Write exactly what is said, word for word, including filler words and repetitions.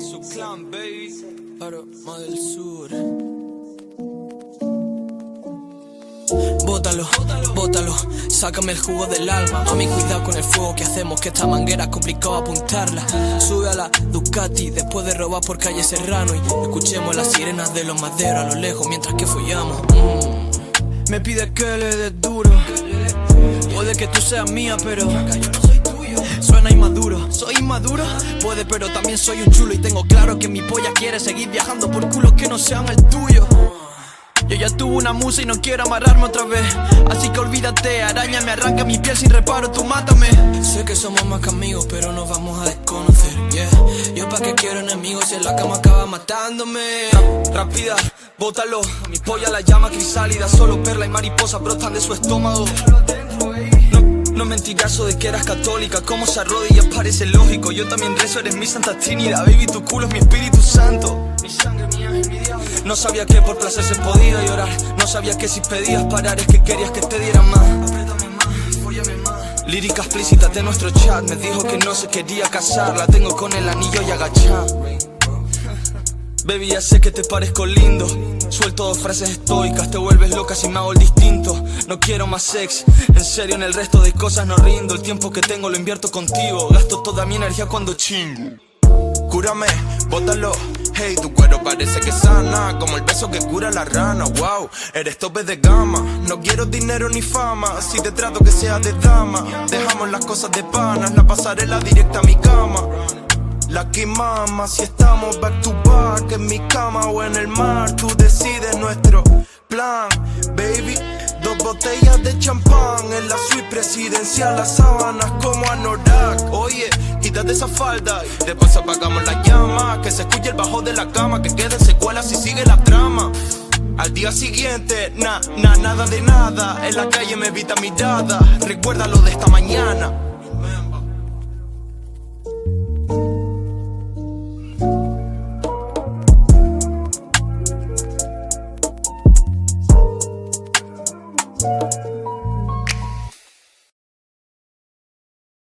su clan, baby. Aroma del sur. Bótalo, bótalo, sácame el jugo del alma. Mami, cuidado con el fuego que hacemos, que esta manguera es complicado apuntarla. Sube a la Ducati después de robar por calle Serrano y escuchemos las sirenas de los maderos a lo lejos mientras que follamos. mm. Me pide que le des duro. Puede que tú seas mía, pero suena inmaduro. ¿Soy inmaduro? Puede, pero también soy un chulo. Y tengo claro que mi polla quiere seguir viajando por culos que no sean el tuyo. Yo ya tuve una musa y no quiero amarrarme otra vez. Así que olvídate, araña me arranca mi piel sin reparo, tú mátame. Sé que somos más que amigos, pero nos vamos a desconocer, yeah. Yo pa' qué quiero enemigos si en la cama acaba matándome. Rápida, bótalo. Mi polla la llama crisálida. Solo perla y mariposa brotan de su estómago. No mentigazo de que eras católica. Como se arrodilla parece lógico. Yo también rezo, eres mi santa trinidad. Baby, tu culo es mi espíritu santo. Mi sangre mía es mi diablo. No sabía que por placer se podía llorar. No sabía que si pedías parar es que querías que te diera más. Apriétame más, fóllame más. Lírica explícita de nuestro chat. Me dijo que no se quería casar. La tengo con el anillo y agachada. Baby, ya sé que te parezco lindo. Suelto dos frases estoicas. Te vuelves loca si me hago el distinto. No quiero más sex, en serio en el resto de cosas no rindo. El tiempo que tengo lo invierto contigo. Gasto toda mi energía cuando chingo. Cúrame, bótalo. Hey, tu cuero parece que sana, como el beso que cura la rana. Wow, eres tope de gama. No quiero dinero ni fama. Si te trato que sea de dama. Dejamos las cosas de panas. La pasarela directa a mi cama. Lucky mama, si estamos back to back en mi cama o en el mar, tú decides nuestro plan, baby. Dos botellas de champán en la suite presidencial, las sábanas como Anorak. Oye, quítate esa falda y después apagamos la llama. Que se escuche el bajo de la cama, que queden secuelas si sigue la trama. Al día siguiente, na, na, nada de nada. En la calle me evita mirada, recuerda lo de esta mañana.